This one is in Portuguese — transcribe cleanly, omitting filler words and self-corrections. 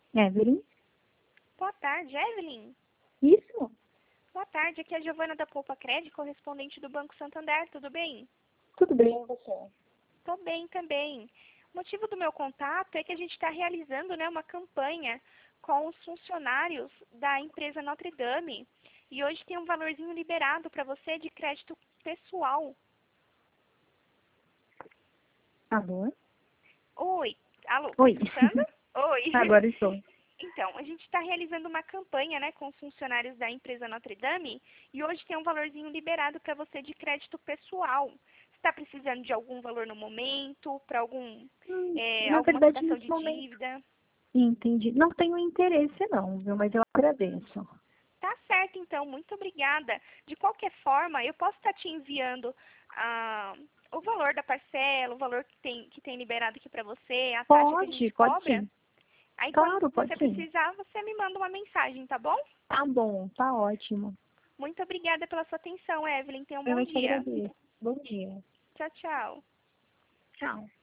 Evelyn? Boa tarde, Evelyn. Isso? Boa tarde, aqui é a Giovana da Poupa Crédito, correspondente do Banco Santander, tudo bem? Tudo bem, e você? Tô bem também. O motivo do meu contato é que a gente está realizando, né, uma campanha com os funcionários da empresa Notre Dame e hoje tem um valorzinho liberado para você de crédito pessoal. Alô? Oi, alô, tá Oi. escutando? Oi. Agora estou. Então, a gente está realizando uma campanha, né, com os funcionários da empresa Notre Dame e hoje tem um valorzinho liberado para você de crédito pessoal. Você está precisando de algum valor no momento, para Na alguma verdade, quitação nesse de momento. dívida? Entendi. Não tenho interesse não, viu? Mas eu agradeço. Tá certo, então, muito obrigada. De qualquer forma, eu posso estar te enviando o valor da parcela, o valor que tem liberado aqui para você, a taxa que a gente Pode cobra. sim. Aí, quando Claro, pode você sim. precisar, você me manda uma mensagem, tá bom? Tá bom, tá ótimo. Muito obrigada pela sua atenção, Evelyn. Tenha um Eu bom é que dia. agradeço. Bom dia. Tchau, tchau. Tchau.